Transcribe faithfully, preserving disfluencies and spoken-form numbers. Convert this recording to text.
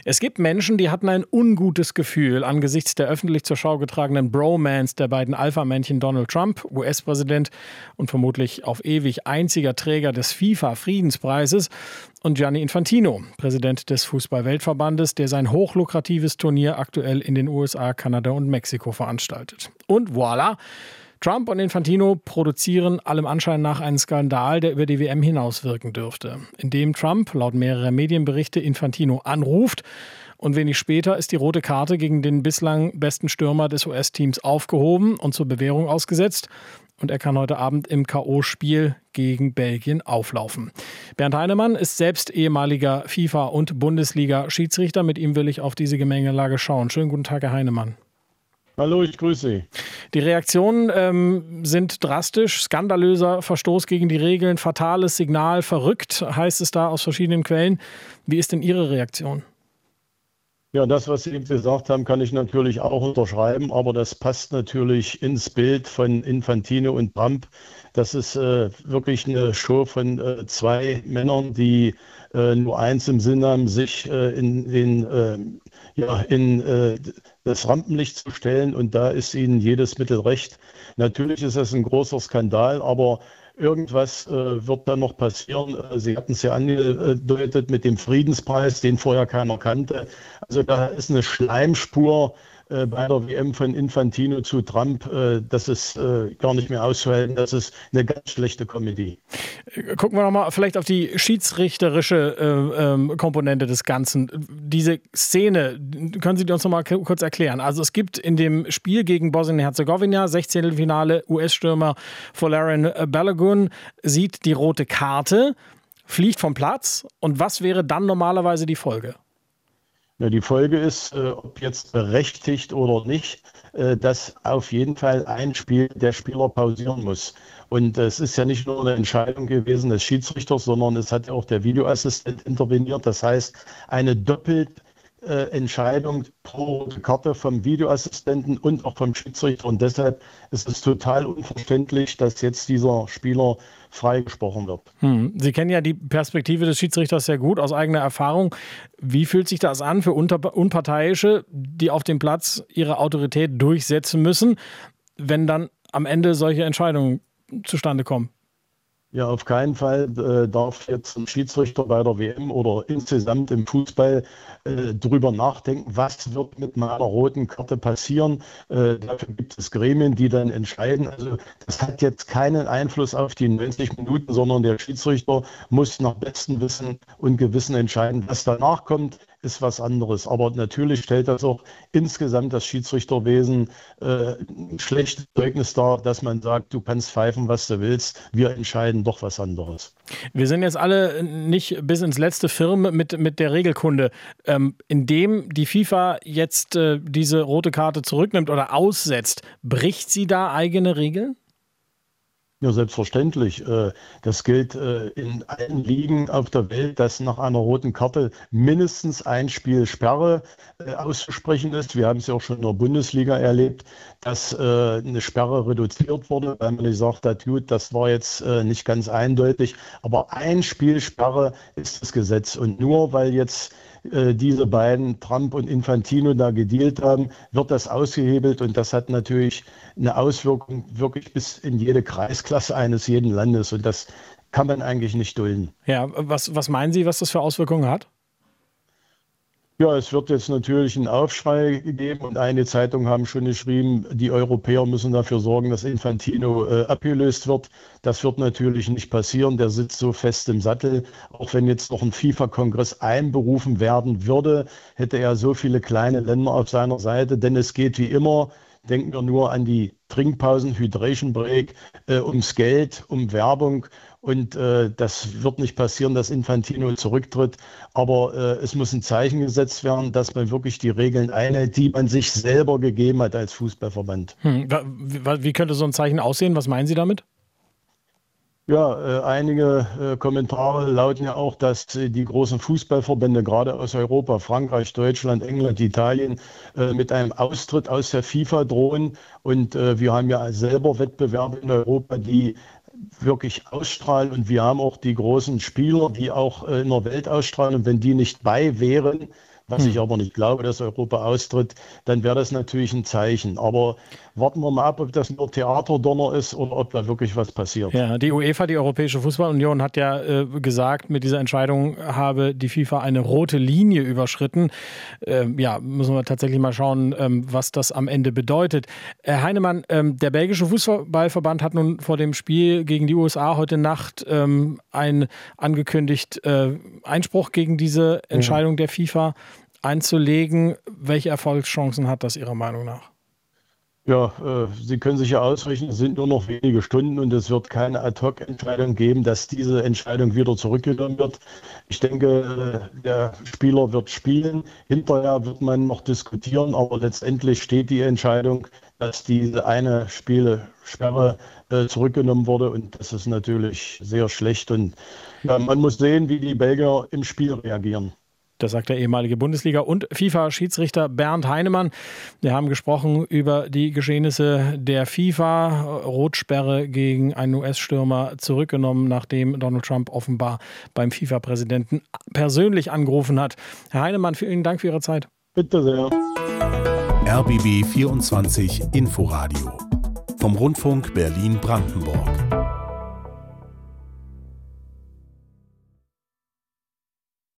Es gibt Menschen, die hatten ein ungutes Gefühl angesichts der öffentlich zur Schau getragenen Bromance der beiden Alpha-Männchen Donald Trump, U S-Präsident und vermutlich auf ewig einziger Träger des FIFA-Friedenspreises, und Gianni Infantino, Präsident des Fußball-Weltverbandes, der sein hochlukratives Turnier aktuell in den U S A, Kanada und Mexiko veranstaltet. Und voilà! Trump und Infantino produzieren allem Anschein nach einen Skandal, der über die W M hinauswirken dürfte. Indem Trump laut mehrerer Medienberichte Infantino anruft und wenig später ist die rote Karte gegen den bislang besten Stürmer des U S-Teams aufgehoben und zur Bewährung ausgesetzt. Und er kann heute Abend im K O-Spiel gegen Belgien auflaufen. Bernd Heinemann ist selbst ehemaliger FIFA- und Bundesliga-Schiedsrichter. Mit ihm will ich auf diese Gemengelage schauen. Schönen guten Tag, Herr Heinemann. Hallo, ich grüße Sie. Die Reaktionen ähm, sind drastisch. Skandalöser Verstoß gegen die Regeln, fatales Signal, verrückt, heißt es da aus verschiedenen Quellen. Wie ist denn Ihre Reaktion? Ja, das, was Sie eben gesagt haben, kann ich natürlich auch unterschreiben, aber das passt natürlich ins Bild von Infantino und Trump. Das ist äh, wirklich eine Show von äh, zwei Männern, die äh, nur eins im Sinn haben, sich äh, in, den, äh, ja, in äh, das Rampenlicht zu stellen, und da ist ihnen jedes Mittel recht. Natürlich ist das ein großer Skandal, aber irgendwas äh, wird da noch passieren. Sie hatten es ja angedeutet mit dem Friedenspreis, den vorher keiner kannte. Also da ist eine Schleimspur äh, bei der W M von Infantino zu Trump. Äh, das ist äh, gar nicht mehr auszuhalten. Das ist eine ganz schlechte Comedy. Gucken wir nochmal vielleicht auf die schiedsrichterische äh, ähm, Komponente des Ganzen. Diese Szene, können Sie uns noch mal k- kurz erklären? Also es gibt in dem Spiel gegen Bosnien-Herzegowina, Sechzehntelfinale, U S-Stürmer Folarin Balogun sieht die rote Karte, fliegt vom Platz. Und was wäre dann normalerweise die Folge? Ja, die Folge ist, äh, ob jetzt berechtigt oder nicht, äh, dass auf jeden Fall ein Spiel der Spieler pausieren muss. Und äh, es ist ja nicht nur eine Entscheidung gewesen des Schiedsrichters, sondern es hat ja auch der Videoassistent interveniert. Das heißt, eine doppelt äh, Entscheidung pro rote Karte vom Videoassistenten und auch vom Schiedsrichter. Und deshalb ist es total unverständlich, dass jetzt dieser Spieler freigesprochen wird. Hm. Sie kennen ja die Perspektive des Schiedsrichters sehr gut aus eigener Erfahrung. Wie fühlt sich das an für Unter- Unparteiische, die auf dem Platz ihre Autorität durchsetzen müssen, wenn dann am Ende solche Entscheidungen zustande kommen? Ja, auf keinen Fall äh, darf jetzt ein Schiedsrichter bei der W M oder insgesamt im Fußball äh, drüber nachdenken, was wird mit meiner roten Karte passieren. Äh, dafür gibt es Gremien, die dann entscheiden. Also das hat jetzt keinen Einfluss auf die neunzig Minuten, sondern der Schiedsrichter muss nach bestem Wissen und Gewissen entscheiden. Was danach kommt, ist was anderes. Aber natürlich stellt das auch insgesamt das Schiedsrichterwesen äh, ein schlechtes Zeugnis dar, dass man sagt, du kannst pfeifen, was du willst, wir entscheiden doch was anderes. Wir sind jetzt alle nicht bis ins letzte firm mit, mit der Regelkunde. Ähm, indem die FIFA jetzt äh, diese rote Karte zurücknimmt oder aussetzt, bricht sie da eigene Regeln? Ja, selbstverständlich. Äh, Das gilt äh, in allen Ligen auf der Welt, dass nach einer roten Karte mindestens ein Spiel Sperre äh, auszusprechen ist. Wir haben es ja auch schon in der Bundesliga erlebt, dass äh, eine Sperre reduziert wurde, weil man gesagt hat, gut, das war jetzt äh, nicht ganz eindeutig. Aber ein Spiel Sperre ist das Gesetz. Und nur weil jetzt äh, diese beiden, Trump und Infantino, da gedealt haben, wird das ausgehebelt. Und das hat natürlich eine Auswirkung wirklich bis in jede Kreisklasse eines jeden Landes. Und das kann man eigentlich nicht dulden. Ja, was, was meinen Sie, was das für Auswirkungen hat? Ja, es wird jetzt natürlich einen Aufschrei geben, und einige Zeitungen haben schon geschrieben, die Europäer müssen dafür sorgen, dass Infantino äh, abgelöst wird. Das wird natürlich nicht passieren. Der sitzt so fest im Sattel. Auch wenn jetzt noch ein FIFA-Kongress einberufen werden würde, hätte er so viele kleine Länder auf seiner Seite. Denn es geht wie immer, denken wir nur an die Trinkpausen, Hydration Break, äh, ums Geld, um Werbung. Und äh, das wird nicht passieren, dass Infantino zurücktritt. Aber äh, es muss ein Zeichen gesetzt werden, dass man wirklich die Regeln einhält, die man sich selber gegeben hat als Fußballverband. Hm. Wie, wie könnte so ein Zeichen aussehen? Was meinen Sie damit? Ja, äh, einige äh, Kommentare lauten ja auch, dass äh, die großen Fußballverbände, gerade aus Europa, Frankreich, Deutschland, England, Italien, äh, mit einem Austritt aus der FIFA drohen. Und äh, wir haben ja selber Wettbewerbe in Europa, die wirklich ausstrahlen. Und wir haben auch die großen Spieler, die auch äh, in der Welt ausstrahlen. Und wenn die nicht bei wären, was hm. ich aber nicht glaube, dass Europa austritt, dann wäre das natürlich ein Zeichen. Aber warten wir mal ab, ob das nur Theaterdonner ist oder ob da wirklich was passiert. Ja, die UEFA, die Europäische Fußballunion, hat ja äh, gesagt, mit dieser Entscheidung habe die FIFA eine rote Linie überschritten. Ähm, ja, müssen wir tatsächlich mal schauen, ähm, was das am Ende bedeutet. Herr Heinemann, ähm, der belgische Fußballverband hat nun vor dem Spiel gegen die U S A heute Nacht ähm, ein angekündigt, äh, Einspruch gegen diese Entscheidung mhm. der FIFA einzulegen. Welche Erfolgschancen hat das Ihrer Meinung nach? Ja, äh, Sie können sich ja ausrechnen, es sind nur noch wenige Stunden und es wird keine Ad-hoc-Entscheidung geben, dass diese Entscheidung wieder zurückgenommen wird. Ich denke, äh, der Spieler wird spielen. Hinterher wird man noch diskutieren, aber letztendlich steht die Entscheidung, dass diese eine Spielesperre äh, zurückgenommen wurde und das ist natürlich sehr schlecht. Und ja, man muss sehen, wie die Belgier im Spiel reagieren. Das sagt der ehemalige Bundesliga- und FIFA-Schiedsrichter Bernd Heinemann. Wir haben gesprochen über die Geschehnisse der FIFA. Rotsperre gegen einen U S-Stürmer zurückgenommen, nachdem Donald Trump offenbar beim FIFA-Präsidenten persönlich angerufen hat. Herr Heinemann, vielen Dank für Ihre Zeit. Bitte sehr. R B B vierundzwanzig Inforadio vom Rundfunk Berlin-Brandenburg.